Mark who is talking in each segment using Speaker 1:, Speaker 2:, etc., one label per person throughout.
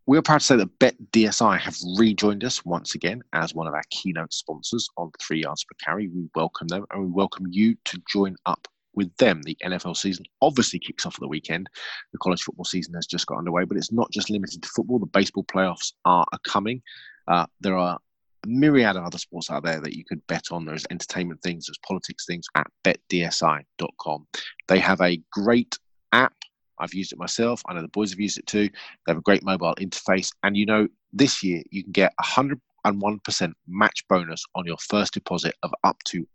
Speaker 1: We're proud to say that BetDSI have rejoined us once again as one of our keynote sponsors on 3 yards per carry. We welcome them and we welcome you to join up with them. The NFL season obviously kicks off at the weekend. The college football season has just got underway, but it's not just limited to football. The baseball playoffs are coming. There are a myriad of other sports out there that you could bet on. There's entertainment things, there's politics things at betdsi.com. They have a great app. I've used it myself. I know the boys have used it too. They have a great mobile interface. And this year you can get 101% match bonus on your first deposit of up to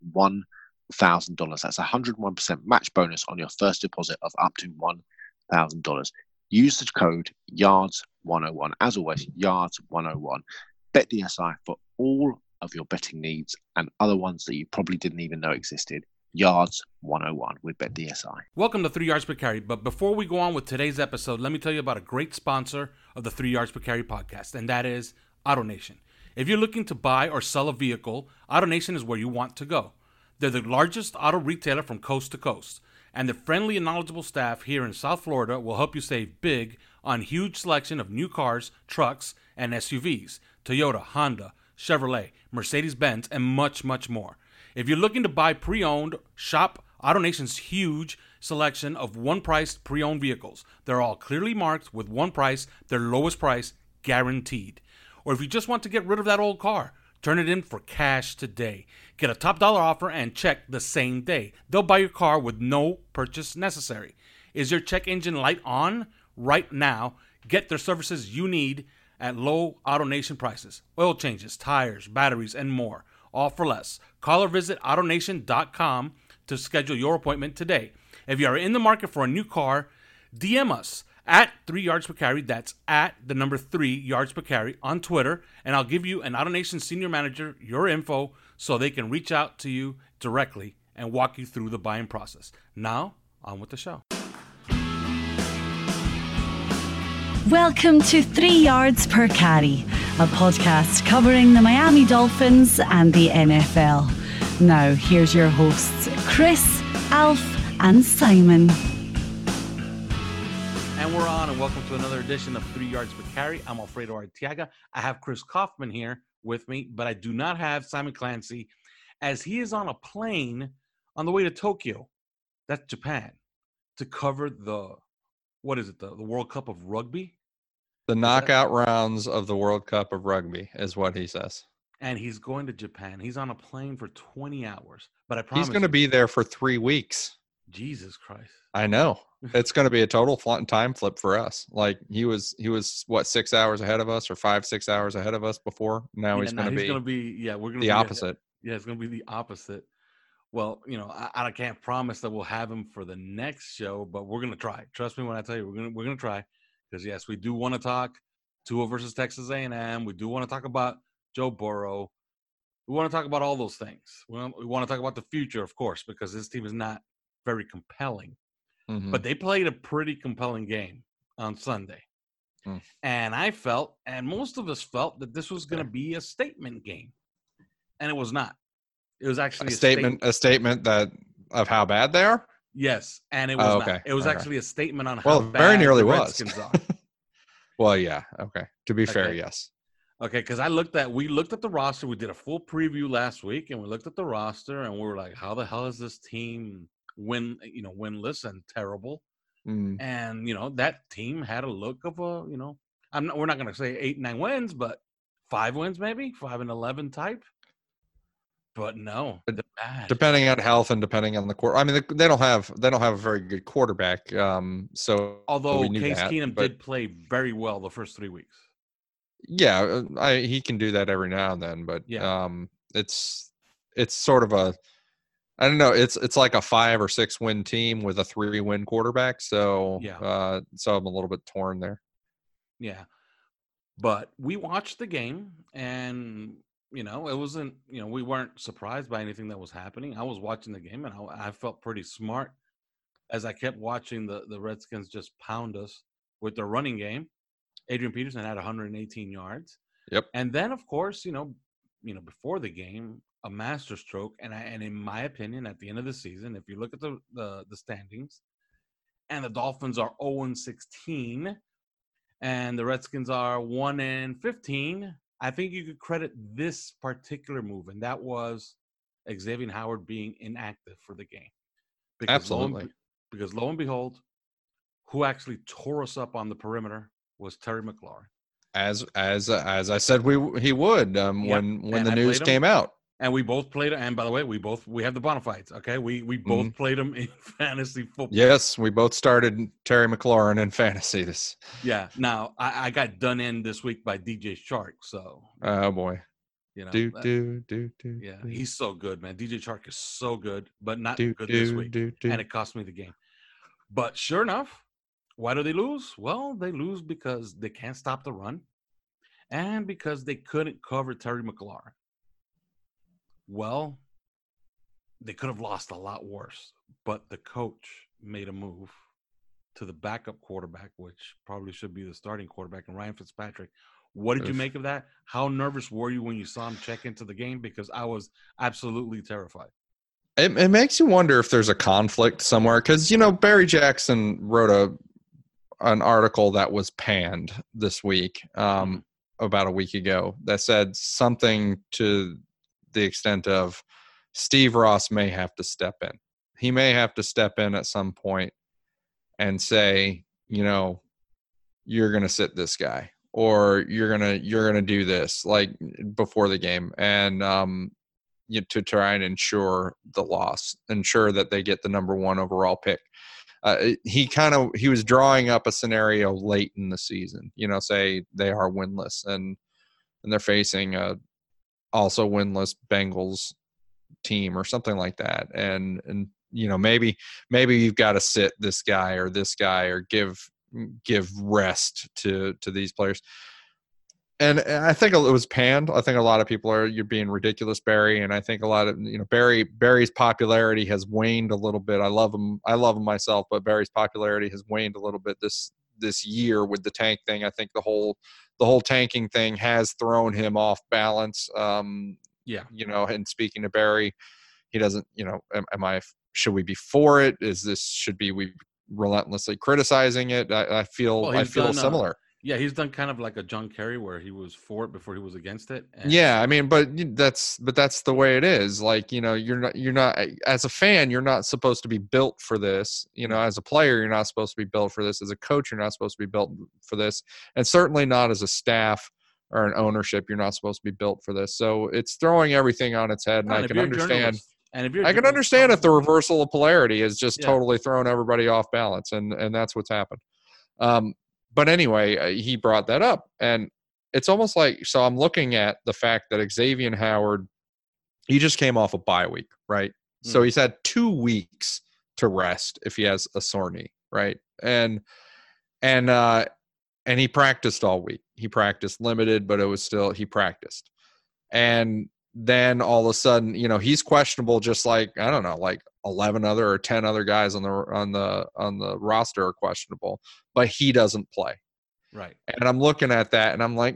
Speaker 1: $1,000. That's 101% match bonus on your first deposit of up to $1,000. Use the code YARDS101. As always, YARDS101. BetDSI for all of your betting needs and other ones that you probably didn't even know existed. Yards 101 with BetDSI.
Speaker 2: Welcome to 3 Yards Per Carry. But before we go on with today's episode, let me tell you about a great sponsor of the 3 Yards Per Carry podcast, and that is AutoNation. If you're looking to buy or sell a vehicle, AutoNation is where you want to go. They're the largest auto retailer from coast to coast, and the friendly and knowledgeable staff here in South Florida will help you save big on huge selection of new cars, trucks, and SUVs, Toyota, Honda, Chevrolet, Mercedes-Benz, and much, much more. If you're looking to buy pre-owned, shop AutoNation's huge selection of one-priced pre-owned vehicles. They're all clearly marked with one price, their lowest price guaranteed. Or if you just want to get rid of that old car, turn it in for cash today. Get a top dollar offer and check the same day. They'll buy your car with no purchase necessary. Is your check engine light on? Right now, get their services you need at low AutoNation prices. Oil changes, tires, batteries, and more. All for less. Call or visit AutoNation.com to schedule your appointment today. If you are in the market for a new car, DM us at 3 Yards Per Carry. That's at the number 3 Yards Per Carry on Twitter. And I'll give you an AutoNation senior manager your info so they can reach out to you directly and walk you through the buying process. Now, on with the show.
Speaker 3: Welcome to 3 Yards Per Carry, a podcast covering the Miami Dolphins and the NFL. Now, here's your hosts, Chris, Alf, and Simon.
Speaker 2: And we're on, and welcome to another edition of 3 Yards Per Carry. I'm Alfredo Arteaga. I have Chris Kaufman here with me, but I do not have Simon Clancy, as he is on a plane on the way to Tokyo, that's Japan, to cover the World Cup of Rugby?
Speaker 4: The knockout rounds of the World Cup of Rugby is what he says.
Speaker 2: And he's going to Japan. He's on a plane for 20 hours. But I promise
Speaker 4: he's going to be there for 3 weeks.
Speaker 2: Jesus Christ.
Speaker 4: I know. It's going to be a total time flip for us. Like he was what, 6 hours ahead of us or 5-6 hours ahead of us before. Now he's going to be
Speaker 2: we're going to
Speaker 4: the opposite.
Speaker 2: Yeah, it's going to be the opposite. Well, I can't promise that we'll have him for the next show, but we're going to try. Trust me when I tell you, we're going to try. Because, yes, we do want to talk Tua versus Texas A&M. We do want to talk about Joe Burrow. We want to talk about all those things. We want to talk about the future, of course, because this team is not very compelling. Mm-hmm. But they played a pretty compelling game on Sunday. Mm. And I felt, and most of us felt, that this was going to be a statement game. And it was not. It was actually
Speaker 4: a statement that of how bad they are?
Speaker 2: Yes, and it was not. It was actually a statement on how bad
Speaker 4: very nearly
Speaker 2: the Redskins are.
Speaker 4: Well, yeah, okay. To be fair, yes.
Speaker 2: Okay, because we looked at the roster. We did a full preview last week, and we looked at the roster, and we were like, how the hell is this team winless and terrible? Mm. And, that team had a look of we're not going to say 8-9 wins, but 5 wins maybe, 5-11 type. But no, they're bad.
Speaker 4: Depending on health and depending on the quarter. I mean, they don't have a very good quarterback. So
Speaker 2: although Case Keenum did play very well the first 3 weeks.
Speaker 4: Yeah, he can do that every now and then. But yeah. It's sort of I don't know. It's like a 5 or 6 win team with a 3-win quarterback. So yeah. So I'm a little bit torn there.
Speaker 2: Yeah, but we watched the game and. It wasn't, we weren't surprised by anything that was happening. I was watching the game, and I felt pretty smart as I kept watching the Redskins just pound us with their running game. Adrian Peterson had 118 yards.
Speaker 4: Yep.
Speaker 2: And then, of course, before the game, a masterstroke. And in my opinion, at the end of the season, if you look at the standings, and the Dolphins are 0-16, and the Redskins are 1-15. I think you could credit this particular move, and that was Xavier Howard being inactive for the game. Because
Speaker 4: Absolutely.
Speaker 2: Because lo and behold, who actually tore us up on the perimeter was Terry McLaurin.
Speaker 4: As I said, he would when the news came out.
Speaker 2: And we both played him. And by the way, we have the bona fides. Okay, we both played him in fantasy football.
Speaker 4: Yes, we both started Terry McLaurin in fantasy.
Speaker 2: Yeah. Now I got done in this week by DJ Chark. So.
Speaker 4: Oh boy.
Speaker 2: You know.
Speaker 4: Do.
Speaker 2: Yeah, he's so good, man. DJ Chark is so good, but not good this week, and it cost me the game. But sure enough, why do they lose? Well, they lose because they can't stop the run, and because they couldn't cover Terry McLaurin. Well, they could have lost a lot worse, but the coach made a move to the backup quarterback, which probably should be the starting quarterback, and Ryan Fitzpatrick. What did you make of that? How nervous were you when you saw him check into the game? Because I was absolutely terrified.
Speaker 4: It makes you wonder if there's a conflict somewhere, because, Barry Jackson wrote an article that was panned this week, about a week ago, that said something to the extent of Steve Ross may have to step in. He may have to step in at some point and say, you're going to sit this guy, or you're going to do this, like, before the game, and to try and ensure the loss, ensure that they get the number 1 overall pick. He was drawing up a scenario late in the season, say they are winless and they're facing a also winless Bengals team or something like that. And maybe you've got to sit this guy or give rest to these players. And I think it was panned. I think a lot of people you're being ridiculous, Barry. And I think a lot of, Barry's popularity has waned a little bit. I love him myself, but Barry's popularity has waned a little bit this year with the tank thing. I think the whole tanking thing has thrown him off balance. And speaking to Barry, he doesn't, should we be for it? Should we relentlessly criticizing it? I feel similar.
Speaker 2: He's done kind of like a John Kerry, where he was for it before he was against it.
Speaker 4: Yeah, I mean, but that's the way it is. Like, you're not as a fan, you're not supposed to be built for this. As a player, you're not supposed to be built for this. As a coach, you're not supposed to be built for this, and certainly not as a staff or an ownership, you're not supposed to be built for this. So it's throwing everything on its head, and I can understand. I can understand if the reversal of polarity is just totally thrown everybody off balance, and that's what's happened. But anyway, he brought that up, and it's almost like, so I'm looking at the fact that Xavier Howard, he just came off a bye week, right? So he's had 2 weeks to rest if he has a sore knee, right? And he practiced all week. He practiced limited, but it was still, he practiced. And then all of a sudden, he's questionable, just like, I don't know, like 11 other or 10 other guys on the roster are questionable, but he doesn't play.
Speaker 2: Right.
Speaker 4: And I'm looking at that and I'm like,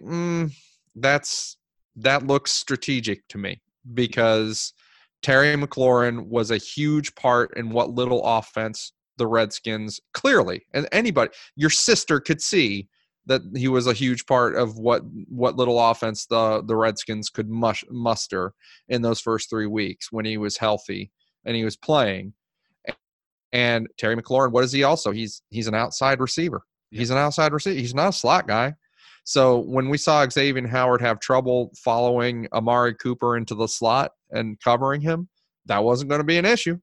Speaker 4: that looks strategic to me, because Terry McLaurin was a huge part in what little offense the Redskins clearly, and anybody, your sister could see that he was a huge part of what little offense the Redskins could muster in those first 3 weeks when he was healthy and he was playing. And Terry McLaurin, what is he also? He's an outside receiver. He's an outside receiver. He's not a slot guy. So when we saw Xavier Howard have trouble following Amari Cooper into the slot and covering him, that wasn't going to be an issue,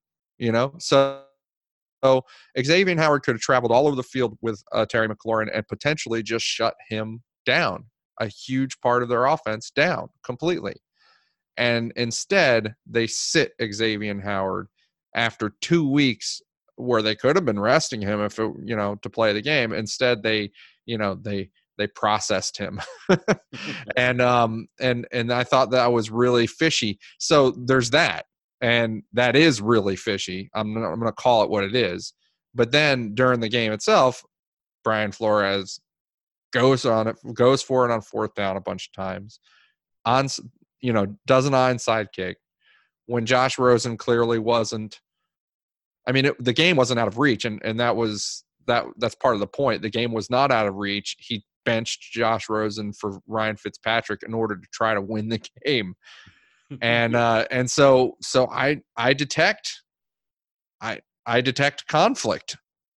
Speaker 4: So Xavier Howard could have traveled all over the field with Terry McLaurin and potentially just shut him down, a huge part of their offense down completely. And instead, they sit Xavier Howard after 2 weeks where they could have been resting him to play the game. Instead, they processed him. and I thought that was really fishy. So there's that. And that is really fishy. I'm going to call it what it is. But then during the game itself, Brian Flores goes for it on 4th down a bunch of times. Does an onside kick when Josh Rosen clearly wasn't. I mean, the game wasn't out of reach, and that's part of the point. The game was not out of reach. He benched Josh Rosen for Ryan Fitzpatrick in order to try to win the game. And so I detect conflict.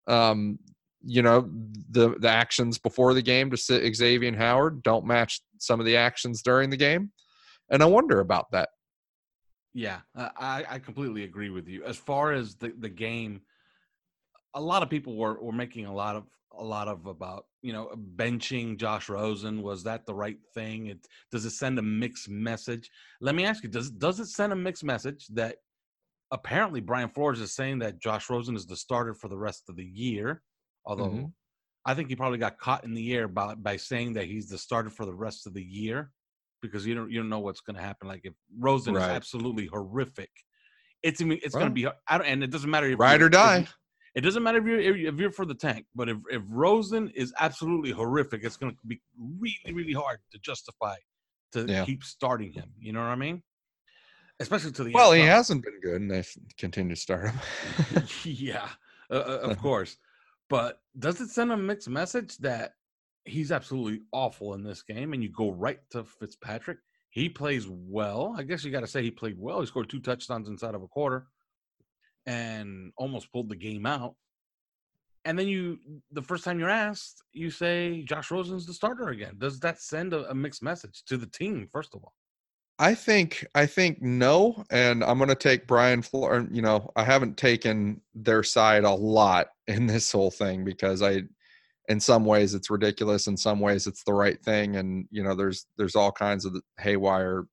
Speaker 4: The actions before the game to sit Xavier Howard don't match some of the actions during the game, and I wonder about that.
Speaker 2: Yeah, I completely agree with you. As far as the game, a lot of people were making a lot of about benching Josh Rosen. Was that the right thing? Does it send a mixed message? Let me ask you: Does it send a mixed message that apparently Brian Flores is saying that Josh Rosen is the starter for the rest of the year? Although I think he probably got caught in the air by saying that he's the starter for the rest of the year, because you don't know what's going to happen. Like if Rosen is absolutely horrific, it's going to be. And it doesn't matter if
Speaker 4: ride or die.
Speaker 2: It doesn't matter if you're for the tank, but if Rosen is absolutely horrific, it's going to be really, really hard to justify to keep starting him. You know what I mean? Especially to the
Speaker 4: NFL. He hasn't been good, and they continue to start him.
Speaker 2: Yeah, of course. But does it send a mixed message that he's absolutely awful in this game, and you go right to Fitzpatrick? He plays well. I guess you got to say he played well. He scored 2 touchdowns inside of a quarter and almost pulled the game out. And then the first time you're asked, you say Josh Rosen's the starter again. Does that send a mixed message to the team, first of all?
Speaker 4: I think no, and I'm going to take Brian Flores. I haven't taken their side a lot in this whole thing because in some ways it's ridiculous, in some ways it's the right thing, and there's all kinds of haywire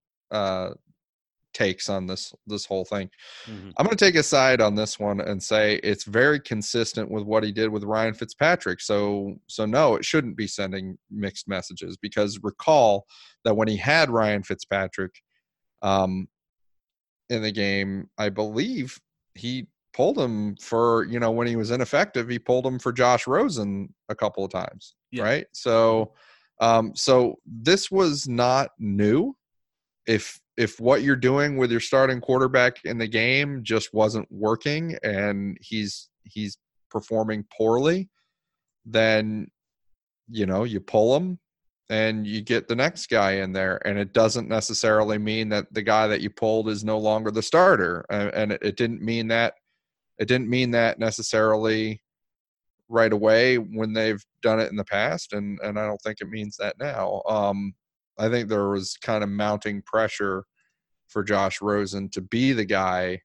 Speaker 4: takes on this whole thing. I'm going to take a side on this one and say it's very consistent with what he did with Ryan Fitzpatrick. So no, it shouldn't be sending mixed messages, because recall that when he had Ryan Fitzpatrick in the game, I believe he pulled him for, when he was ineffective, he pulled him for Josh Rosen a couple of times. Yeah. Right. So this was not new. If what you're doing with your starting quarterback in the game just wasn't working and he's performing poorly, then you pull him and you get the next guy in there, and it doesn't necessarily mean that the guy that you pulled is no longer the starter. And it didn't mean that necessarily right away when they've done it in the past, and I don't think it means that now. I think there was kind of mounting pressure for Josh Rosen to be the guy,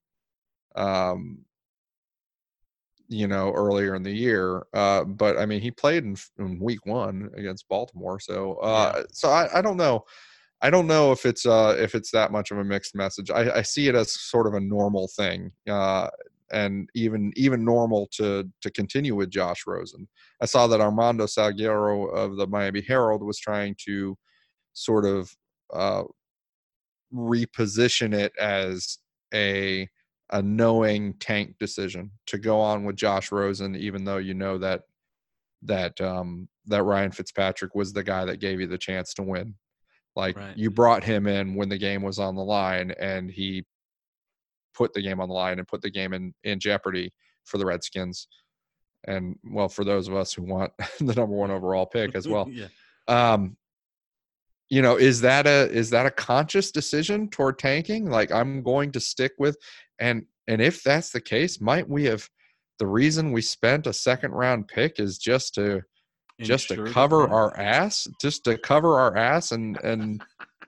Speaker 4: earlier in the year. But I mean, he played in week 1 against Baltimore. So I don't know. I don't know if it's that much of a mixed message. I see it as sort of a normal thing, and even normal to continue with Josh Rosen. I saw that Armando Salguero of the Miami Herald was trying to sort of reposition it as a knowing tank decision to go on with Josh Rosen, even though that Ryan Fitzpatrick was the guy that gave you the chance to win. Like, right. You brought him in when the game was on the line, and he put the game on the line and put the game in jeopardy for the Redskins. And well, for those of us who want the number 1 overall pick as well. Yeah. Is that a conscious decision toward tanking? Like, I'm going to stick with, and if that's the case, might we have, the reason we spent a 2nd round pick is just to cover our ass, and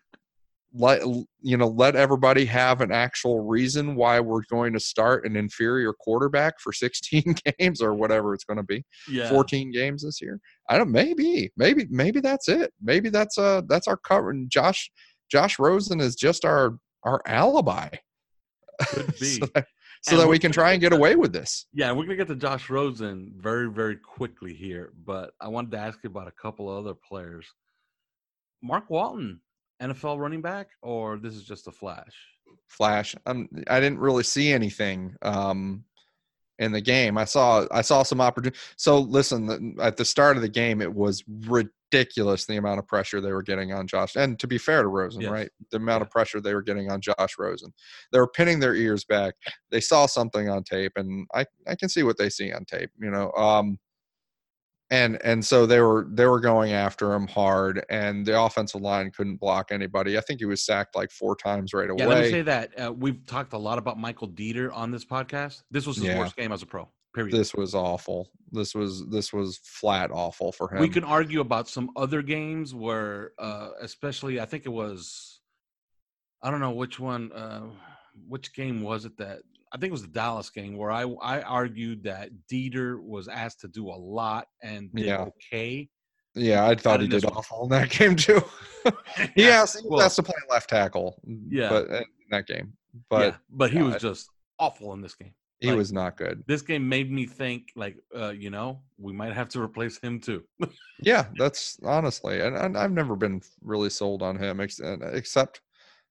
Speaker 4: let everybody have an actual reason why we're going to start an inferior quarterback for 16 games or whatever it's going to be. Yeah. 14 games this year. Maybe that's it. Maybe that's our cover. And Josh Rosen is just our alibi.
Speaker 2: Could be.
Speaker 4: so that we can try and get away with this.
Speaker 2: Yeah, we're going to get to Josh Rosen very, very quickly here, but I wanted to ask you about a couple of other players. Mark Walton, NFL running back, or this is just a flash?
Speaker 4: Flash. I didn't really see anything in the game. I saw some opportunity. So listen, at the start of the game, it was ridiculous the amount of pressure they were getting on Josh. And to be fair to Rosen, yes. Right? The amount of pressure they were getting on Josh Rosen. They were pinning their ears back. They saw something on tape, and I can see what they see on tape, And so they were going after him hard, and the offensive line couldn't block anybody. I think he was sacked like 4 times right away.
Speaker 2: Yeah, let me say that we've talked a lot about Michael Dieter on this podcast. This was his worst game as a pro. Period.
Speaker 4: This was awful. This was flat awful for him.
Speaker 2: We can argue about some other games where, especially, I think it was, I don't know which one, which game was it that, I think it was the Dallas game where I argued that Dieter was asked to do a lot and did okay.
Speaker 4: Yeah, I thought he did awful in that game too. he has to play left tackle.
Speaker 2: Yeah,
Speaker 4: but in that game,
Speaker 2: but he was just awful in this game.
Speaker 4: He was not good.
Speaker 2: This game made me think, like, we might have to replace him too.
Speaker 4: Yeah, that's honestly, and I've never been really sold on him, except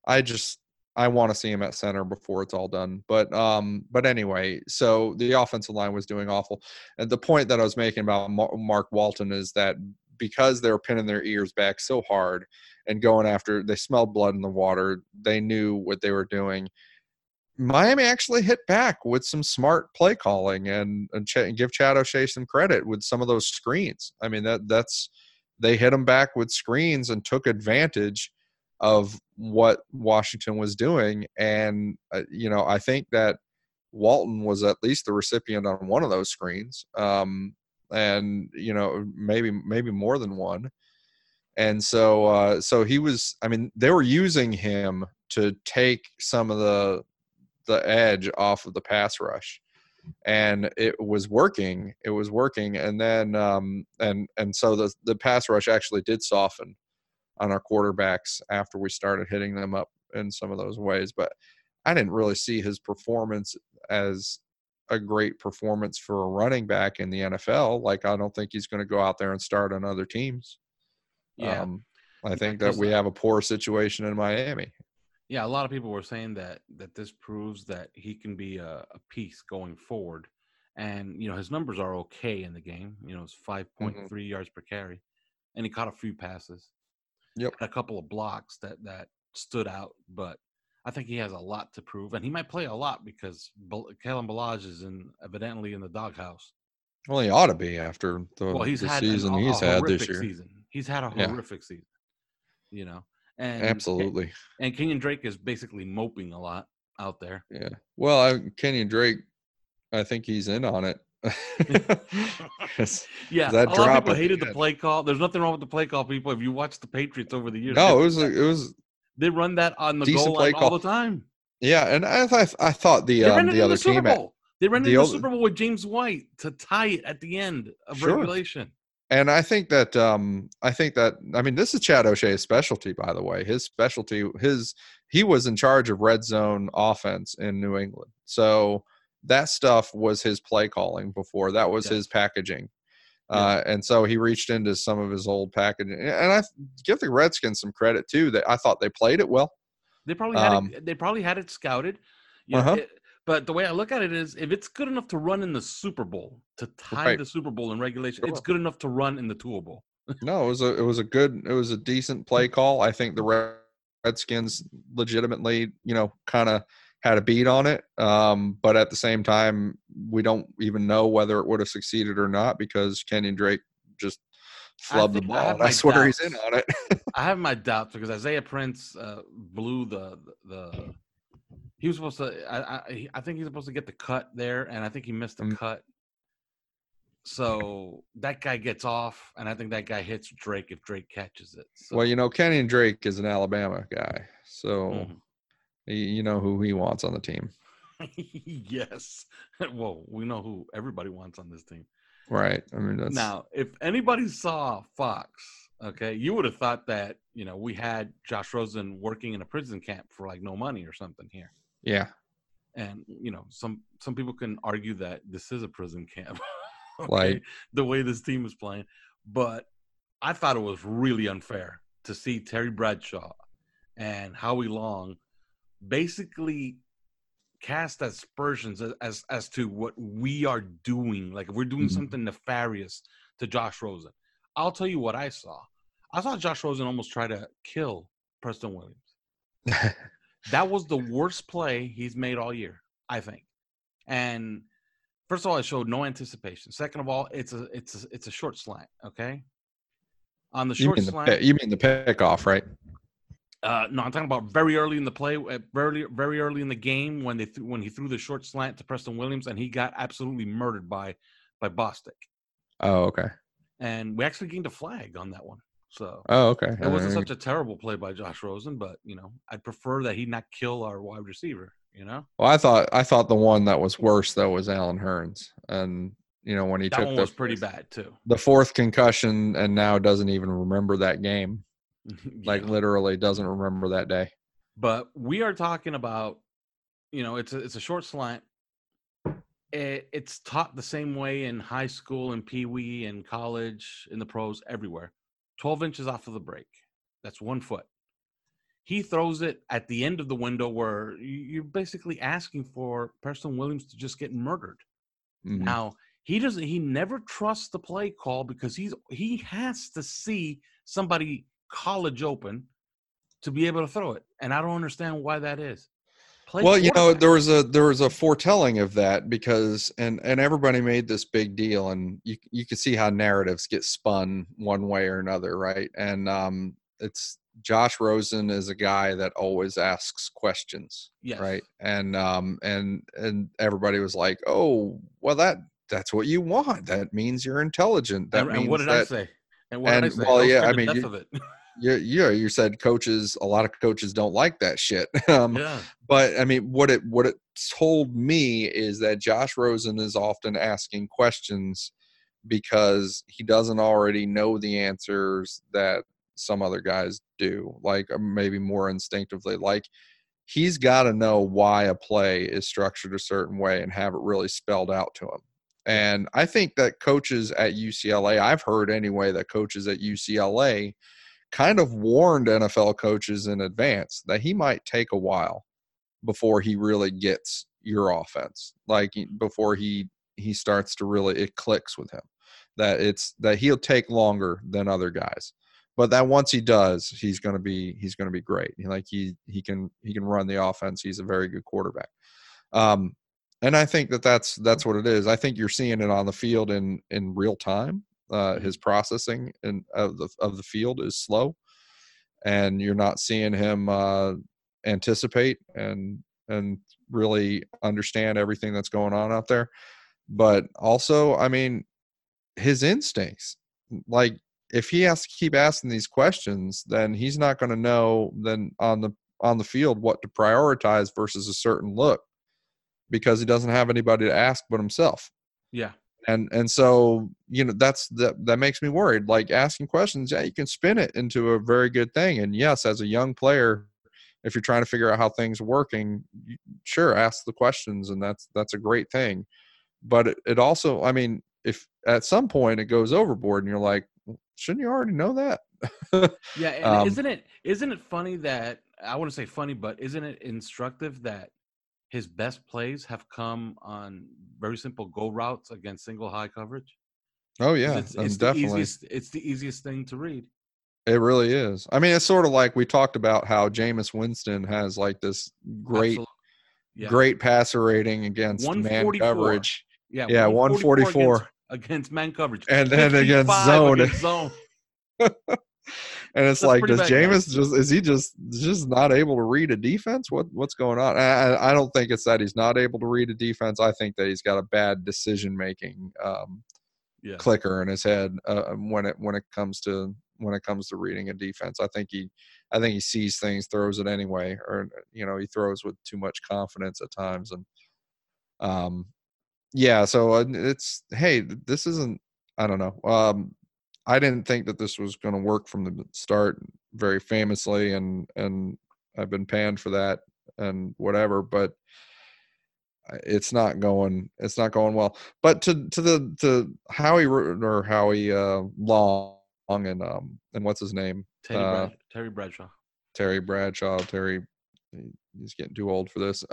Speaker 4: I want to see him at center before it's all done. But anyway, so the offensive line was doing awful. And the point that I was making about Mark Walton is that because they were pinning their ears back so hard and going after, they smelled blood in the water. They knew what they were doing. Miami actually hit back with some smart play calling and give Chad O'Shea some credit with some of those screens. I mean, they hit him back with screens and took advantage of what Washington was doing. And, I think that Walton was at least the recipient on one of those screens. And, maybe more than one. And so he was, I mean, they were using him to take some of the edge off of the pass rush, and it was working. And then, and so the pass rush actually did soften on our quarterbacks after we started hitting them up in some of those ways. But I didn't really see his performance as a great performance for a running back in the NFL. Like, I don't think he's going to go out there and start on other teams.
Speaker 2: Yeah.
Speaker 4: I think that we have a poor situation in Miami.
Speaker 2: Yeah, a lot of people were saying that this proves that he can be a piece going forward. And, his numbers are okay in the game. It's 5.3 yards per carry. And he caught a few passes.
Speaker 4: Yep.
Speaker 2: A couple of blocks that stood out. But I think he has a lot to prove. And he might play a lot because Kalen Ballage is evidently in the doghouse.
Speaker 4: Well, he ought to be after the season he's had this year.
Speaker 2: He's had a horrific season, And
Speaker 4: absolutely.
Speaker 2: And Kenyon Drake is basically moping a lot out there.
Speaker 4: Yeah. Well, Kenyon Drake, I think he's in on it.
Speaker 2: Yeah. A lot of people hated the play call. There's nothing wrong with the play call, people. If you watch the Patriots over the years,
Speaker 4: no, it was.
Speaker 2: They run that on the goal line all the time.
Speaker 4: Yeah, and I thought the other team.
Speaker 2: They ran in the Super Bowl with James White to tie it at the end of regulation.
Speaker 4: And I think that this is Chad O'Shea's specialty, by the way. His specialty, he was in charge of red zone offense in New England. So that stuff was his play calling before. That was his packaging. And so he reached into some of his old packaging. And I give the Redskins some credit too, that I thought they played it well.
Speaker 2: They probably had it scouted. But the way I look at it is, if it's good enough to run in the Super Bowl, to tie the Super Bowl in regulation, it's good enough to run in the Tool Bowl.
Speaker 4: No, it was a decent play call. I think the Redskins legitimately, kind of had a beat on it. But at the same time, we don't even know whether it would have succeeded or not because Kenyon Drake just flubbed the ball. I swear he's in on it.
Speaker 2: I have my doubts because Isaiah Prince blew the he was supposed to. I think he's supposed to get the cut there, and I think he missed the cut. So that guy gets off, and I think that guy hits Drake if Drake catches it. So.
Speaker 4: Well, Kenyon Drake is an Alabama guy, so you know who he wants on the team.
Speaker 2: Yes. Well, we know who everybody wants on this team.
Speaker 4: Right. I mean,
Speaker 2: now, if anybody saw Fox, okay, you would have thought that we had Josh Rosen working in a prison camp for like no money or something here.
Speaker 4: Yeah.
Speaker 2: And, some people can argue that this is a prison camp, okay,
Speaker 4: like
Speaker 2: the way this team is playing. But I thought it was really unfair to see Terry Bradshaw and Howie Long basically cast aspersions as to what we are doing. Like if we're doing something nefarious to Josh Rosen. I'll tell you what I saw. I saw Josh Rosen almost try to kill Preston Williams. That was the worst play he's made all year, I think. And First of all, it showed no anticipation. Second of all, it's a short slant. Okay, on the short slant.
Speaker 4: You mean the pickoff, right?
Speaker 2: No, I'm talking about very early in the play, very early in the game when he threw the short slant to Preston Williams, and he got absolutely murdered by Bostic.
Speaker 4: Oh, okay.
Speaker 2: And we actually gained a flag on that one. So,
Speaker 4: okay.
Speaker 2: It wasn't such a terrible play by Josh Rosen, but I'd prefer that he not kill our wide receiver.
Speaker 4: Well, I thought the one that was worse though was Alan Hearns, and when he took
Speaker 2: was pretty bad too.
Speaker 4: The fourth concussion, and now doesn't even remember that game. Like literally doesn't remember that day.
Speaker 2: But we are talking about, it's a short slant. It's taught the same way in high school and Pee Wee and college, in the pros, everywhere. 12 inches off of the break. That's 1 foot. He throws it at the end of the window where you're basically asking for Preston Williams to just get murdered. Mm-hmm. Now, he never trusts the play call because he has to see somebody college open to be able to throw it. And I don't understand why that is.
Speaker 4: There was a foretelling of that because and everybody made this big deal, and you can see how narratives get spun one way or another, right? And it's Josh Rosen is a guy that always asks questions,
Speaker 2: yes.
Speaker 4: Right? And everybody was like, "Oh, well that's what you want. That means you're intelligent."
Speaker 2: And what did I say?
Speaker 4: And what did I say? Well, yeah, I mean, you said a lot of coaches don't like that shit.
Speaker 2: Yeah.
Speaker 4: But I mean, what it told me is that Josh Rosen is often asking questions because he doesn't already know the answers that some other guys do, like maybe more instinctively. Like he's got to know why a play is structured a certain way and have it really spelled out to him. And I think that coaches at UCLA, I've heard anyway, that coaches at UCLA kind of warned NFL coaches in advance that he might take a while before he really gets your offense. Like before he starts to really, it clicks with him, that he'll take longer than other guys. But that once he does, he's going to be great. Like he can run the offense. He's a very good quarterback. And I think that's what it is. I think you're seeing it on the field in real time. His processing of the field is slow, and you're not seeing him anticipate and really understand everything that's going on out there. But also, I mean, his instincts. Like if he has to keep asking these questions, then he's not going to know then on the field what to prioritize versus a certain look, because he doesn't have anybody to ask but himself.
Speaker 2: Yeah.
Speaker 4: And so, that makes me worried. Like asking questions, yeah, you can spin it into a very good thing. And yes, as a young player, if you're trying to figure out how things are working, sure, ask the questions, and that's a great thing. But it also, I mean, if at some point it goes overboard and you're like, shouldn't you already know that?
Speaker 2: Yeah. And isn't it funny that, I wouldn't say funny, but isn't it instructive that his best plays have come on very simple go routes against single high coverage?
Speaker 4: Oh yeah,
Speaker 2: it's
Speaker 4: definitely.
Speaker 2: It's the easiest thing to read.
Speaker 4: It really is. I mean, it's sort of like we talked about how Jameis Winston has like this great passer rating against man coverage.
Speaker 2: Yeah,
Speaker 4: 144
Speaker 2: against man coverage,
Speaker 4: and then against zone. And it's like, does Jameis is he just not able to read a defense? What's going on? I don't think it's that he's not able to read a defense. I think that he's got a bad decision making clicker in his head when it comes to reading a defense. I think he sees things, throws it anyway, or he throws with too much confidence at times. And so it's, hey, this isn't, I don't know. I didn't think that this was going to work from the start, very famously, and I've been panned for that and whatever, but it's not going well. But to Howie Long and what's his name?
Speaker 2: Terry Bradshaw.
Speaker 4: Terry Bradshaw. He's getting too old for this.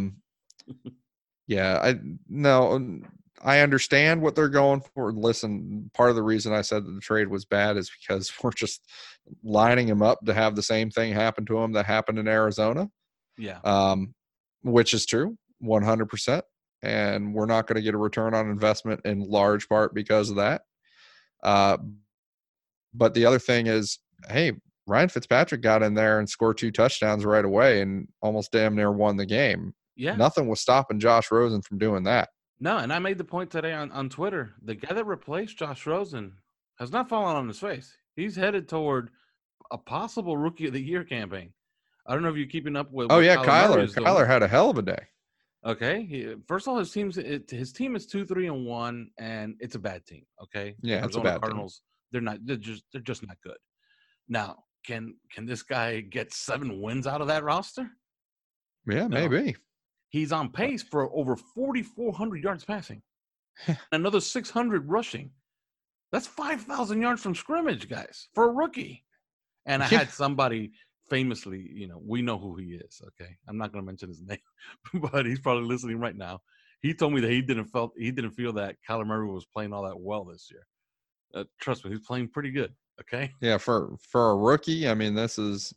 Speaker 4: I understand what they're going for. Listen, part of the reason I said that the trade was bad is because we're just lining him up to have the same thing happen to him that happened in Arizona.
Speaker 2: Yeah.
Speaker 4: Which is true, 100%. and we're not going to get a return on investment in large part because of that. But the other thing is, hey, Ryan Fitzpatrick got in there and scored 2 touchdowns right away and almost damn near won the game.
Speaker 2: Yeah.
Speaker 4: Nothing was stopping Josh Rosen from doing that.
Speaker 2: No, and I made the point today on Twitter. The guy that replaced Josh Rosen has not fallen on his face. He's headed toward a possible Rookie of the Year campaign. I don't know if you're keeping up with.
Speaker 4: Oh yeah, Kyler had a hell of a day.
Speaker 2: Okay, first of all, his team is 2-3-1, and it's a bad team. Okay,
Speaker 4: yeah,
Speaker 2: Arizona
Speaker 4: it's a bad
Speaker 2: Cardinals.
Speaker 4: Team.
Speaker 2: They're just not good. Now, can this guy get 7 wins out of that roster?
Speaker 4: Yeah, maybe.
Speaker 2: He's on pace for over 4,400 yards passing, another 600 rushing. That's 5,000 yards from scrimmage, guys, for a rookie. And I had somebody famously, we know who he is. Okay, I'm not going to mention his name, but he's probably listening right now. He told me that he didn't feel that Kyler Murray was playing all that well this year. Trust me, he's playing pretty good. Okay.
Speaker 4: Yeah, for a rookie, I mean,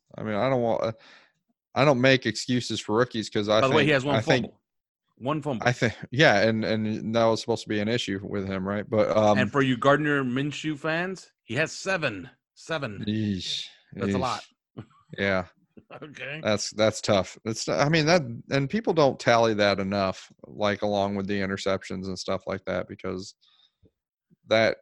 Speaker 4: I don't make excuses for rookies because
Speaker 2: by the way, he has one fumble. One fumble.
Speaker 4: I think, yeah, and that was supposed to be an issue with him, right? But
Speaker 2: and for you Gardner Minshew fans, he has 7. That's a lot.
Speaker 4: Yeah.
Speaker 2: Okay.
Speaker 4: That's tough. And people don't tally that enough, like along with the interceptions and stuff like that, because that's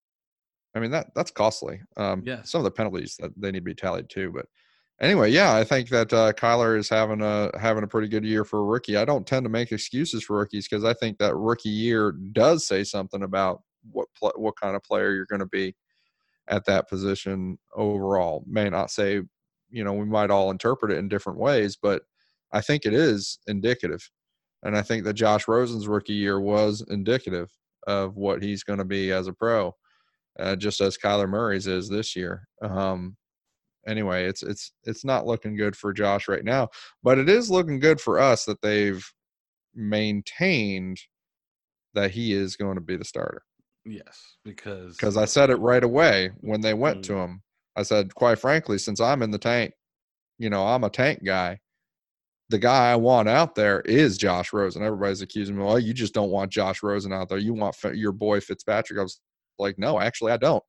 Speaker 4: costly. Some of the penalties that they need to be tallied too. But anyway, yeah, I think that Kyler is having a pretty good year for a rookie. I don't tend to make excuses for rookies because I think that rookie year does say something about what kind of player you're going to be at that position overall. May not say, we might all interpret it in different ways, but I think it is indicative. And I think that Josh Rosen's rookie year was indicative of what he's going to be as a pro, just as Kyler Murray's is this year. Anyway, it's not looking good for Josh right now, but it is looking good for us that they've maintained that he is going to be the starter.
Speaker 2: Yes, because
Speaker 4: I said it right away when they went to him. I said, quite frankly, since I'm in the tank, I'm a tank guy. The guy I want out there is Josh Rosen. Everybody's accusing me, well, you just don't want Josh Rosen out there. You want your boy Fitzpatrick. I was like, no, actually, I don't.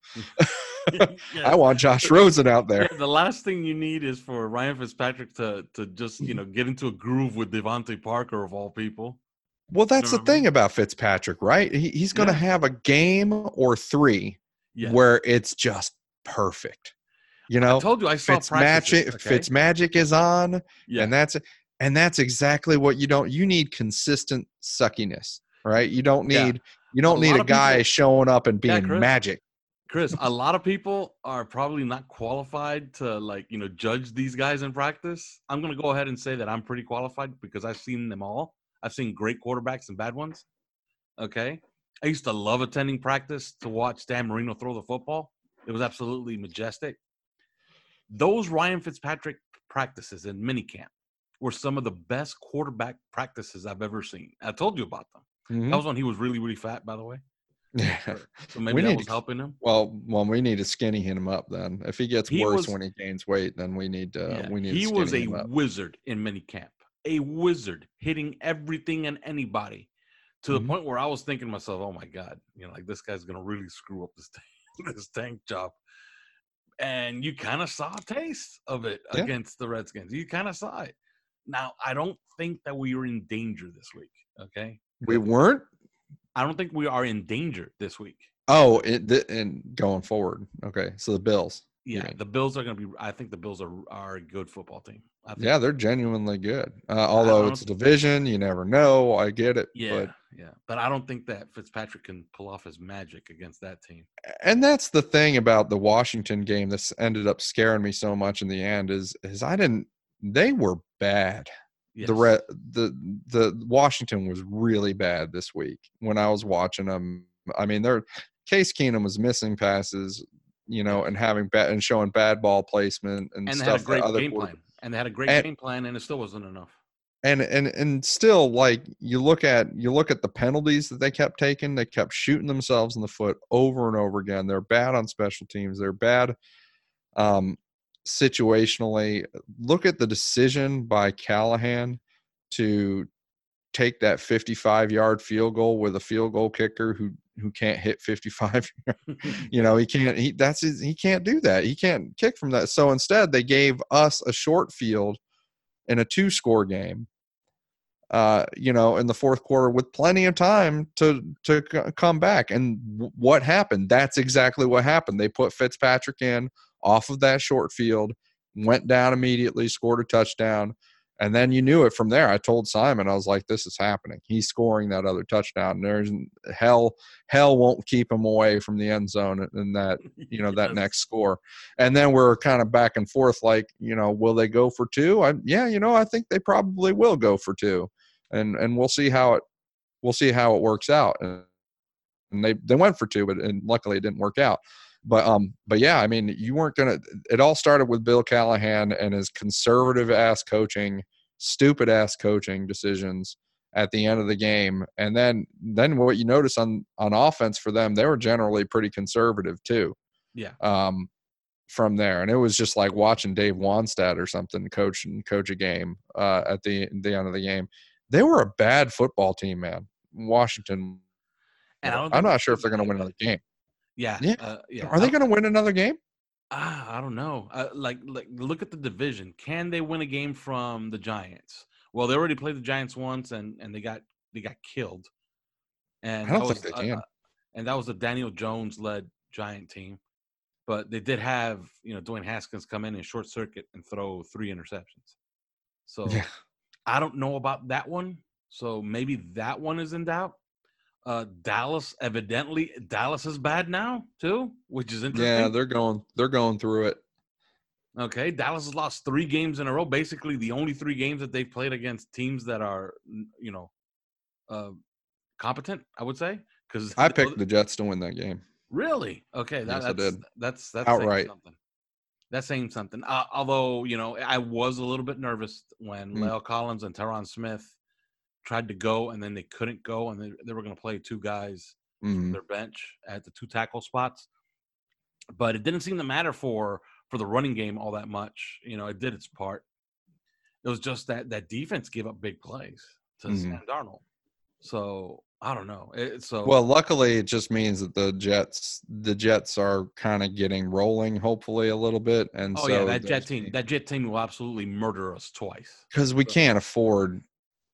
Speaker 4: I want Josh Rosen out there.
Speaker 2: Yeah, the last thing you need is for Ryan Fitzpatrick to just, get into a groove with Devontae Parker of all people.
Speaker 4: Well, that's the thing about Fitzpatrick, right? He's going to have a game or 3 where it's just perfect.
Speaker 2: I told you I saw
Speaker 4: Fitzmagic is on, and that's exactly what you need consistent suckiness, right? You don't need a guy showing up and being magic.
Speaker 2: Chris, a lot of people are probably not qualified to judge these guys in practice. I'm going to go ahead and say that I'm pretty qualified because I've seen them all. I've seen great quarterbacks and bad ones. Okay. I used to love attending practice to watch Dan Marino throw the football. It was absolutely majestic. Those Ryan Fitzpatrick practices in minicamp were some of the best quarterback practices I've ever seen. I told you about them. Mm-hmm. That was when he was really, really fat, by the way.
Speaker 4: Yeah.
Speaker 2: So maybe that was helping him.
Speaker 4: Well, we need to skinny him up then. If he gets worse when he gains weight, then we need to
Speaker 2: He was a wizard in minicamp. A wizard, hitting everything and anybody to the point where I was thinking to myself, oh my God, this guy's going to really screw up this tank job. And you kind of saw a taste of it against the Redskins. You kind of saw it. Now, I don't think that we were in danger this week. Okay.
Speaker 4: We weren't?
Speaker 2: I don't think we are in danger this week.
Speaker 4: Oh, and going forward. Okay. So the Bills.
Speaker 2: Yeah, the Bills are going to be – I think the Bills are a good football team.
Speaker 4: Yeah, they're genuinely good. Although it's a division, you never know. I get it.
Speaker 2: Yeah, but I don't think that Fitzpatrick can pull off his magic against that team.
Speaker 4: And that's the thing about the Washington game that's ended up scaring me so much in the end is they were bad. Yes. The Washington was really bad this week when I was watching them. I mean, Case Keenum was missing passes – and having and showing bad ball placement and stuff.
Speaker 2: They had a great game plan. And they had a great game plan, and it still wasn't enough.
Speaker 4: And still, like you look at the penalties that they kept taking. They kept shooting themselves in the foot over and over again. They're bad on special teams. They're bad situationally. Look at the decision by Callahan to take that 55-yard field goal with a field goal kicker who can't hit 55. He can't do that. He can't kick from that. So instead they gave us a short field in a 2-score game, in the fourth quarter with plenty of time to come back. And what happened? That's exactly what happened. They put Fitzpatrick in off of that short field, went down immediately, scored a touchdown. And then you knew it from there. I told Simon, I was like, this is happening. He's scoring that other touchdown. There's hell won't keep him away from the end zone in that, that next score. And then we're kind of back and forth, like, will they go for 2? I think they probably will go for 2. And we'll see how it works out. And they went for 2, but luckily it didn't work out. But yeah, I mean, you weren't going to – it all started with Bill Callahan and his conservative-ass coaching, stupid-ass coaching decisions at the end of the game. And then what you notice on offense for them, they were generally pretty conservative too.
Speaker 2: Yeah.
Speaker 4: From there. And it was just like watching Dave Wanstead or something coach a game at the end of the game. They were a bad football team, man. Washington. And I'm not sure if they're going to win another game.
Speaker 2: Yeah.
Speaker 4: Are they going to win another game?
Speaker 2: I don't know. Like look at the division. Can they win a game from the Giants? Well, they already played the Giants once, and they got killed. And
Speaker 4: I don't think they can.
Speaker 2: And that was the Daniel Jones led Giant team, but they did have Dwayne Haskins come in and short circuit and throw 3 interceptions. So I don't know about that one. So maybe that one is in doubt. Dallas is bad now too, which is interesting.
Speaker 4: Yeah, they're going through it.
Speaker 2: Okay, Dallas has lost 3 games in a row. Basically, the only 3 games that they've played against teams that are, competent. I would say because
Speaker 4: I picked the Jets to win that game.
Speaker 2: Really? Okay, that's
Speaker 4: outright.
Speaker 2: saying something. That's saying something. Although I was a little bit nervous when La'el Collins and Tyron Smith tried to go, and then they couldn't go, and they were going to play 2 guys from their bench at the 2 tackle spots. But it didn't seem to matter for the running game all that much. It did its part. It was just that defense gave up big plays to Sam Darnold. So I don't know.
Speaker 4: Well, luckily it just means that the Jets are kind of getting rolling, hopefully a little bit. And
Speaker 2: that Jet team will absolutely murder us twice
Speaker 4: because we can't afford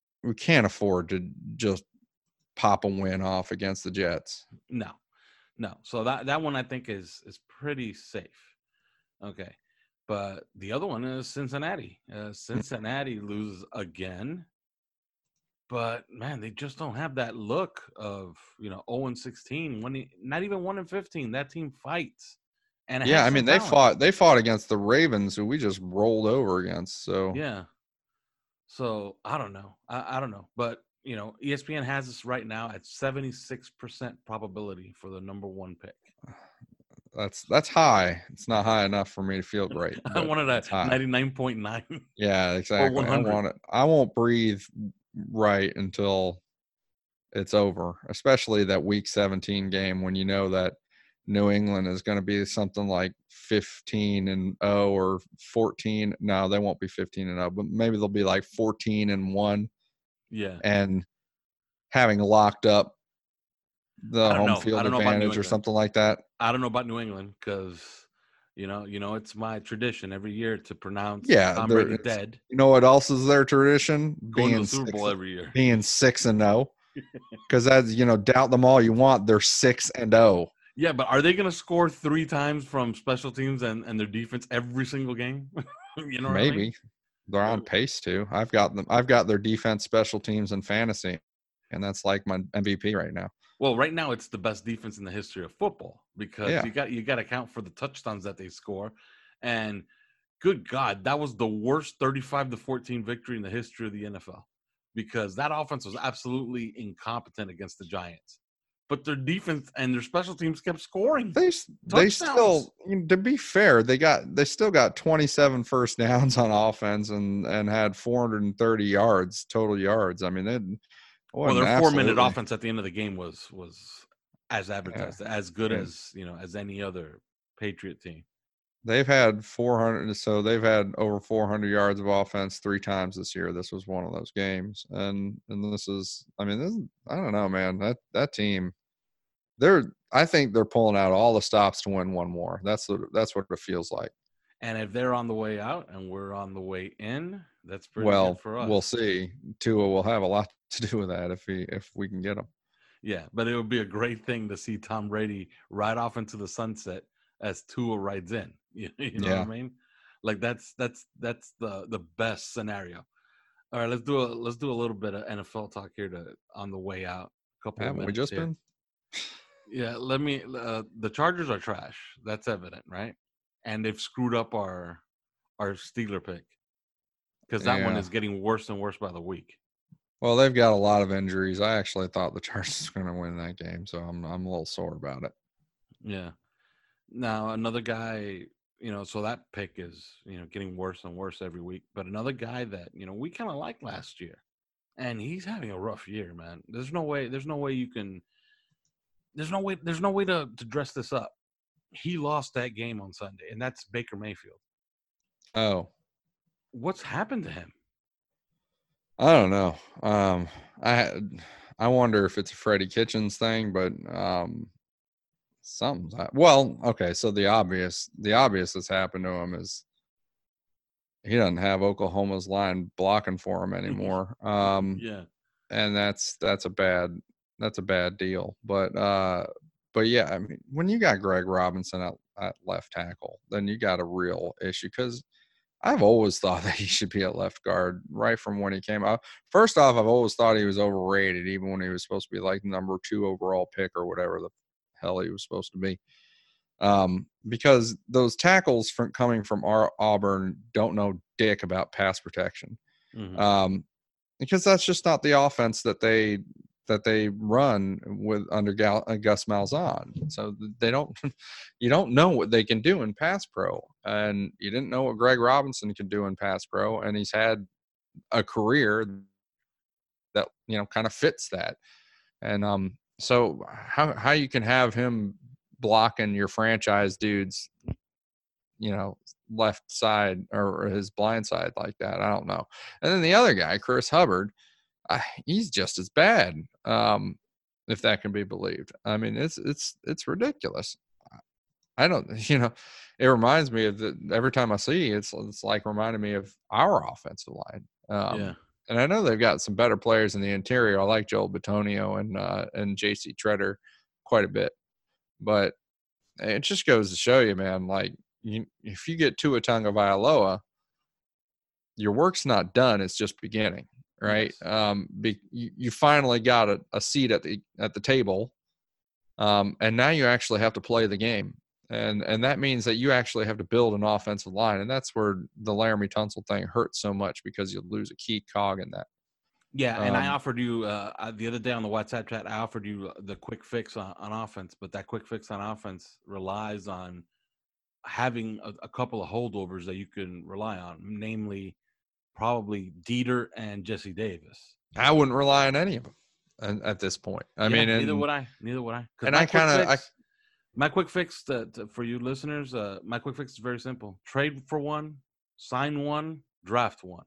Speaker 4: to just pop a win off against the Jets.
Speaker 2: No. So that one I think is pretty safe. Okay. But the other one is Cincinnati. Cincinnati loses again. But man, they just don't have that look of 0-16. Not even 1-15. That team fights. And
Speaker 4: yeah, I mean they fought against the Ravens, who we just rolled over against. So
Speaker 2: yeah. So I don't know. I don't know. But ESPN has us right now at 76% probability for the number 1 pick.
Speaker 4: That's high. It's not high enough for me to feel great.
Speaker 2: I wanted a 99.9.
Speaker 4: Yeah, exactly. I won't breathe right until it's over, especially that week 17 game when you know that New England is going to be something like 15-0 or 14. No, they won't be 15-0, but maybe they'll be like 14-1.
Speaker 2: Yeah.
Speaker 4: And having locked up the home field advantage or something like that.
Speaker 2: I don't know about New England because it's my tradition every year to pronounce Tom Brady dead.
Speaker 4: You know what else is their tradition?
Speaker 2: Going to the Super Bowl every year.
Speaker 4: Being 6-0. Because that's doubt them all you want. They're 6-0.
Speaker 2: Yeah, but are they going to score 3 times from special teams and their defense every single game?
Speaker 4: Maybe.
Speaker 2: What I mean?
Speaker 4: They're on pace to. I've got their defense, special teams, and fantasy, and that's like my MVP right now.
Speaker 2: Well, right now it's the best defense in the history of football because you got to account for the touchdowns that they score, and good God, that was the worst 35-14 victory in the history of the NFL because that offense was absolutely incompetent against the Giants. But their defense and their special teams kept scoring.
Speaker 4: They still, to be fair, they still got 27 first downs on offense and had 430 yards, total yards. I mean, their
Speaker 2: 4-minute offense at the end of the game was as advertised, as good as as any other Patriot team.
Speaker 4: They've had 400, so they've had over 400 yards of offense 3 times this year. This was one of those games, and this is, I mean, I don't know, man. That team, I think they're pulling out all the stops to win one more. That's what it feels like.
Speaker 2: And if they're on the way out and we're on the way in, that's pretty good for us.
Speaker 4: We'll see. Tua will have a lot to do with that if we can get him.
Speaker 2: Yeah, but it would be a great thing to see Tom Brady ride off into the sunset as Tua rides in. You know what I mean? Like that's the best scenario. All right, let's do a little bit of NFL talk here on the way out.
Speaker 4: Haven't we just been?
Speaker 2: Yeah, the Chargers are trash. That's evident, right? And they've screwed up our Steeler pick because that one is getting worse and worse by the week.
Speaker 4: Well, they've got a lot of injuries. I actually thought the Chargers were going to win that game, so I'm a little sore about it.
Speaker 2: Yeah. Now another guy, so that pick is getting worse and worse every week. But another guy that we kind of liked last year, and he's having a rough year, man. There's no way to dress this up. He lost that game on Sunday, and that's Baker Mayfield.
Speaker 4: Oh. What's
Speaker 2: happened to him?
Speaker 4: I don't know. I wonder if it's a Freddie Kitchens thing, but something's okay. So the obvious that's happened to him is he doesn't have Oklahoma's line blocking for him anymore.
Speaker 2: Yeah,
Speaker 4: and that's a bad deal. But yeah, I mean, when you got Greg Robinson at left tackle, then you got a real issue because I've always thought that he should be at left guard right from when he came out. First off, I've always thought he was overrated, even when he was supposed to be like number 2 overall pick or whatever the hell he was supposed to be. Because those tackles coming from Auburn don't know dick about pass protection.
Speaker 2: Mm-hmm.
Speaker 4: Because that's just not the offense that they run with under Gus Malzahn. So you don't know what they can do in pass pro, and you didn't know what Greg Robinson can do in pass pro, and he's had a career that kind of fits that. And so how you can have him blocking your franchise dudes, left side or his blind side like that, I don't know. And then the other guy, Chris Hubbard, he's just as bad, if that can be believed. I mean, it's ridiculous. I don't, it reminds me of every time I see it's like reminding me of our offensive line. And I know they've got some better players in the interior. I like Joel Bitonio and J.C. Treader quite a bit, but it just goes to show you, man. Like if you get Tua Tagovailoa, your work's not done; it's just beginning. Right.
Speaker 2: Yes.
Speaker 4: You finally got a seat at the table. And now you actually have to play the game. And that means that you actually have to build an offensive line. And that's where the Laramie Tunsil thing hurts so much, because you lose a key cog in that.
Speaker 2: Yeah. And I offered you the other day on the WhatsApp chat, I offered you the quick fix on offense, but that quick fix on offense relies on having a couple of holdovers that you can rely on, namely probably Dieter and Jesse Davis.
Speaker 4: I wouldn't rely on any of them at this point. I mean,
Speaker 2: neither would I.
Speaker 4: And
Speaker 2: my quick fix for you listeners, my quick fix is very simple: trade for one, sign one, draft one.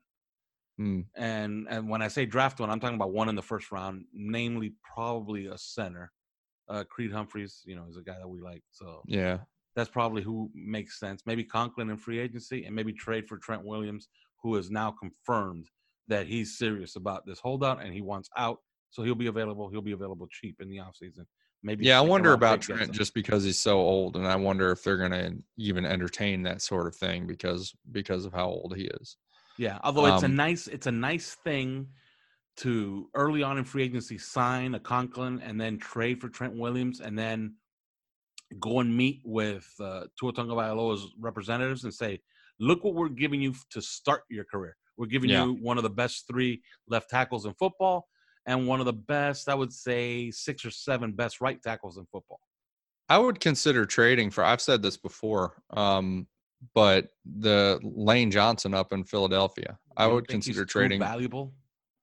Speaker 2: And when I say draft one, I'm talking about one in the first round, namely probably a center. Creed Humphreys, is a guy that we like. So
Speaker 4: yeah,
Speaker 2: that's probably who makes sense. Maybe Conklin in free agency, and maybe trade for Trent Williams, who is now confirmed that he's serious about this holdout and he wants out. So he'll be available. He'll be available cheap in the offseason. Maybe.
Speaker 4: Yeah, I wonder about Trent just because he's so old, and I wonder if they're going to even entertain that sort of thing because of how old he is.
Speaker 2: Yeah, although it's a nice thing to early on in free agency sign a Conklin and then trade for Trent Williams and then go and meet with Tua Tagovailoa's representatives and say, look what we're giving you to start your career. We're giving you one of the best 3 left tackles in football and one of the best, I would say, 6 or 7 best right tackles in football.
Speaker 4: I would consider trading I've said this before, but the Lane Johnson up in Philadelphia, I would consider trading.
Speaker 2: Too valuable?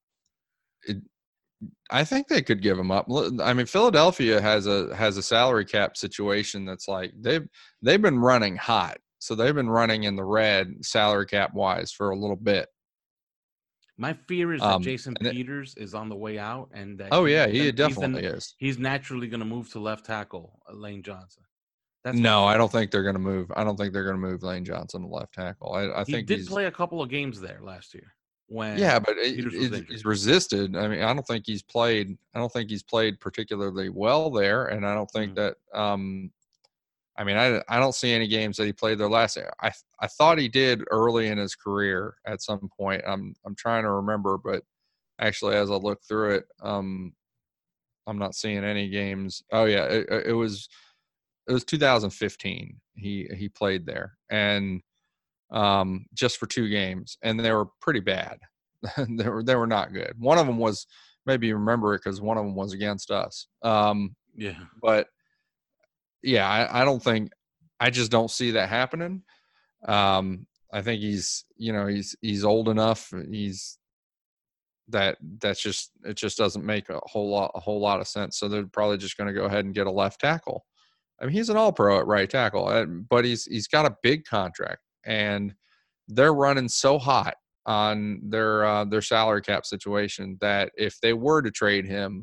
Speaker 4: I think they could give him up. I mean, Philadelphia has a salary cap situation that's like they've been running hot. So they've been running in the red salary cap wise for a little bit.
Speaker 2: My fear is that Jason Peters is on the way out, and that
Speaker 4: he definitely is.
Speaker 2: He's naturally going to move to left tackle, Lane Johnson.
Speaker 4: I don't think they're going to move. I don't think they're going to move Lane Johnson to left tackle. I think
Speaker 2: he did play a couple of games there last year. But
Speaker 4: he's resisted. I mean, I don't think he's played particularly well there, and I don't think that. I mean, I don't see any games that he played there last year. I thought he did early in his career at some point. I'm trying to remember, but actually, as I look through it, I'm not seeing any games. Oh yeah, it was 2015. He played there, and just for 2 games, and they were pretty bad. they were not good. One of them was, maybe you remember it because one of them was against us. But yeah, I just don't see that happening. I think he's old enough. It just doesn't make a whole lot of sense. So they're probably just going to go ahead and get a left tackle. I mean, he's an all-pro at right tackle, but he's got a big contract, and they're running so hot on their salary cap situation that if they were to trade him,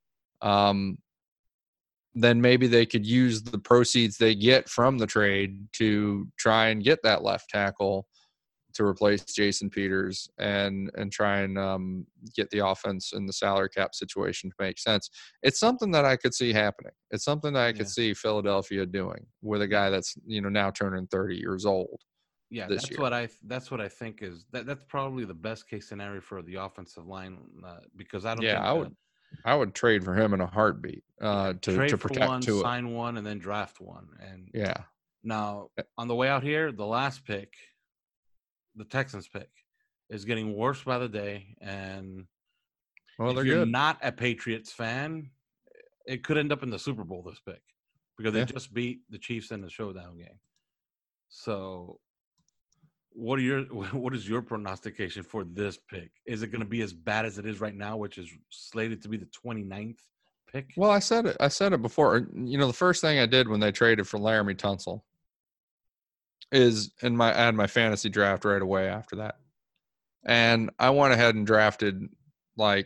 Speaker 4: then maybe they could use the proceeds they get from the trade to try and get that left tackle to replace Jason Peters and try and get the offense in the salary cap situation to make sense. It's something that I could see happening. It's something that I could see Philadelphia doing with a guy that's now turning 30 years old.
Speaker 2: Yeah, that's what I think is that's probably the best case scenario for the offensive line because I don't.
Speaker 4: Yeah, I would trade for him in a heartbeat to protect
Speaker 2: one,
Speaker 4: Tua.
Speaker 2: sign one, and then draft one. And
Speaker 4: yeah.
Speaker 2: Now on the way out here, the last pick, the Texans pick, is getting worse by the day. And if you're not a Patriots fan, it could end up in the Super Bowl, this pick, because they just beat the Chiefs in the showdown game. So what is your prognostication for this pick? Is it going to be as bad as it is right now, which is slated to be the 29th pick?
Speaker 4: Well, I said it before. The first thing I did when they traded for Laramie Tunsil is I had my fantasy draft right away after that. And I went ahead and drafted like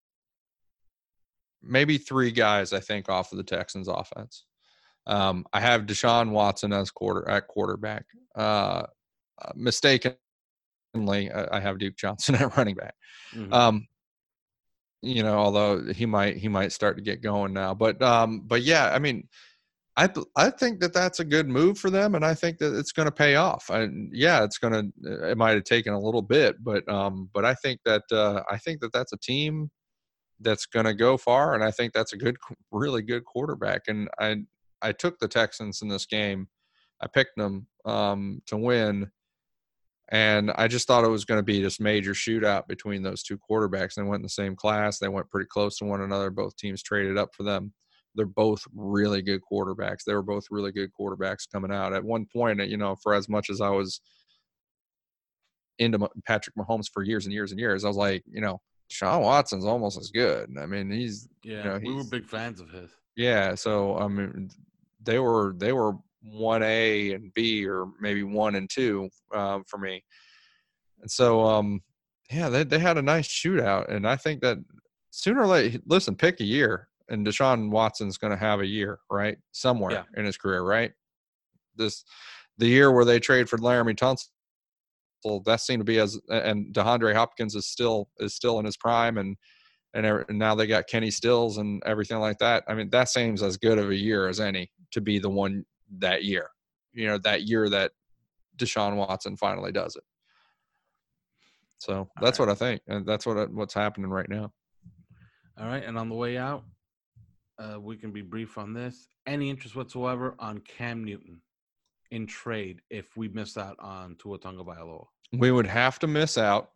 Speaker 4: maybe 3 guys, I think, off of the Texans offense. I have Deshaun Watson as quarterback. Mistakenly, I have Duke Johnson at running back. Mm-hmm. Although he might start to get going now, but yeah, I mean, I think that's a good move for them, and I think that it's going to pay off. It might have taken a little bit, but I think that that's a team that's going to go far, and I think that's a really good quarterback. And I took the Texans in this game. I picked them to win. And I just thought it was going to be this major shootout between those 2 quarterbacks. They went in the same class. They went pretty close to one another. Both teams traded up for them. They're both really good quarterbacks. They were both really good quarterbacks coming out. At one point, for as much as I was into Patrick Mahomes for years and years and years, I was like, Deshaun Watson's almost as good. I mean, we
Speaker 2: were big fans of his.
Speaker 4: Yeah. So, I mean, they were 1A and B, or maybe 1 and 2 for me. And so, they had a nice shootout. And I think that sooner or later, listen, pick a year, and Deshaun Watson's going to have a year, right? Somewhere in his career, right? The year where they trade for Laramie Tunsil, that seemed to be and DeAndre Hopkins is still in his prime, and now they got Kenny Stills and everything like that. I mean, that seems as good of a year as any to be the one that year, that year that Deshaun Watson finally does it. So that's what I think. And that's what's happening right now.
Speaker 2: All right. And on the way out, we can be brief on this. Any interest whatsoever on Cam Newton in trade if we miss out on Tua Tagovailoa?
Speaker 4: We would have to miss out.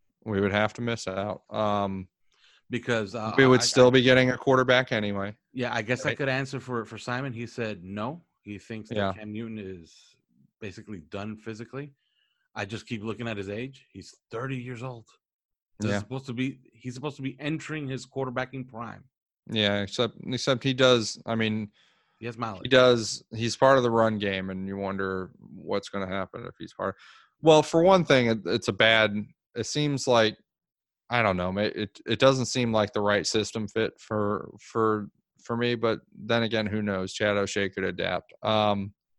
Speaker 2: Because
Speaker 4: we would still be getting a quarterback anyway.
Speaker 2: Yeah, I guess I could answer for Simon. He said no. He thinks that Cam Newton is basically done physically. I just keep looking at his age. He's 30 years old. He's supposed to be entering his quarterbacking prime.
Speaker 4: Yeah, except he does. I mean,
Speaker 2: He has mileage.
Speaker 4: He does. He's part of the run game, and you wonder what's going to happen if he's part. Well, for one thing, it's a bad. It seems like, I don't know. It doesn't seem like the right system fit for me. But then again, who knows? Chad O'Shea could adapt. I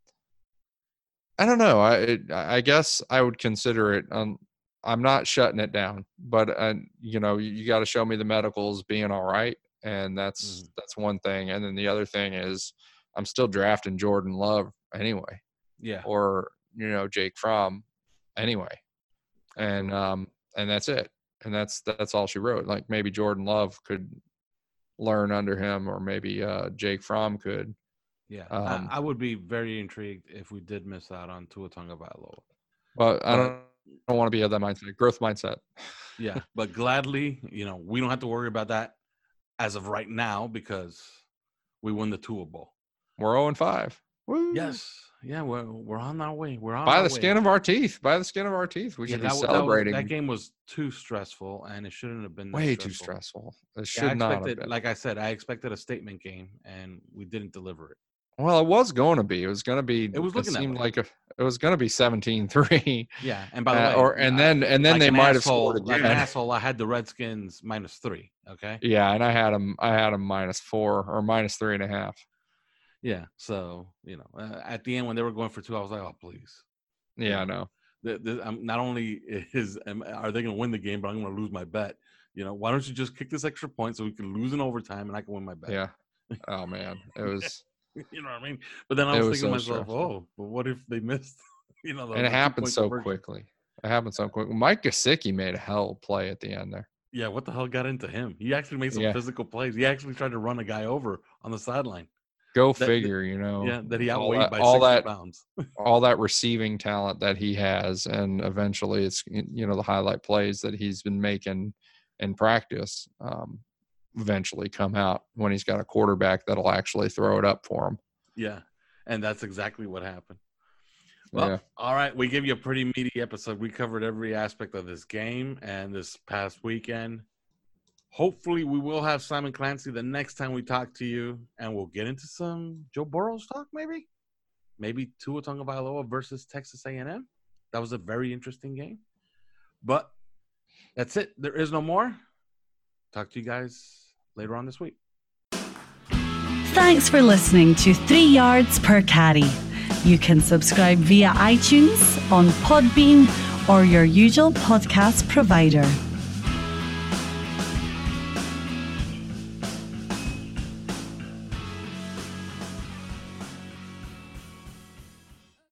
Speaker 4: don't know. I guess I would consider it. I'm not shutting it down, but you got to show me the medicals being all right, and that's one thing. And then the other thing is, I'm still drafting Jordan Love anyway.
Speaker 2: Yeah.
Speaker 4: Or Jake Fromm anyway, and that's it. And that's all she wrote. Like maybe Jordan Love could learn under him, or maybe Jake Fromm could.
Speaker 2: Yeah, I would be very intrigued if we did miss out on Tua Tagovailoa.
Speaker 4: But I don't want to be of that mindset, growth mindset.
Speaker 2: Yeah, but gladly, we don't have to worry about that as of right now because we won the Tua Bowl.
Speaker 4: We're 0-5. Woo.
Speaker 2: Yes. Yeah, we're on our way. We're on
Speaker 4: by
Speaker 2: our
Speaker 4: the
Speaker 2: way.
Speaker 4: Skin of our teeth. By the skin of our teeth. We should be celebrating.
Speaker 2: That game was too stressful, and it shouldn't have been that
Speaker 4: way
Speaker 2: stressful.
Speaker 4: too stressful. It should not have been.
Speaker 2: Like I said, I expected a statement game, and we didn't deliver it.
Speaker 4: Well, it was going to be. It was going to be.
Speaker 2: It was looking
Speaker 4: it seemed
Speaker 2: that way.
Speaker 4: like it was going to be 17-3.
Speaker 2: Yeah, and by the way,
Speaker 4: and then
Speaker 2: like
Speaker 4: they might have scored again.
Speaker 2: Like an asshole, I had the Redskins -3. Okay.
Speaker 4: Yeah, and I had them -4 or -3.5.
Speaker 2: Yeah, so at the end when they were going for 2, I was like, oh please.
Speaker 4: Yeah, I know.
Speaker 2: Not only are they going to win the game, but I'm going to lose my bet. Why don't you just kick this extra point so we can lose in overtime and I can win my bet?
Speaker 4: Yeah. Oh man, it was.
Speaker 2: You know what I mean? But then I was thinking to myself, oh, but what if they missed?
Speaker 4: And it happened so quickly. Mike Gesicki made a hell play at the end there.
Speaker 2: Yeah, what the hell got into him? He actually made some physical plays. He actually tried to run a guy over on the sideline.
Speaker 4: Go figure,
Speaker 2: Yeah, that he outweighed by 60 pounds.
Speaker 4: All that receiving talent that he has, and eventually it's the highlight plays that he's been making in practice eventually come out when he's got a quarterback that'll actually throw it up for him.
Speaker 2: Yeah, and that's exactly what happened. Well, All right, we gave you a pretty meaty episode. We covered every aspect of this game and this past weekend. Hopefully, we will have Simon Clancy the next time we talk to you, and we'll get into some Joe Burrow's talk, maybe. Maybe Tua Tagovailoa versus Texas A&M. That was a very interesting game. But that's it. There is no more. Talk to you guys later on this week.
Speaker 3: Thanks for listening to 3 Yards Per Carry. You can subscribe via iTunes, on Podbean, or your usual podcast provider.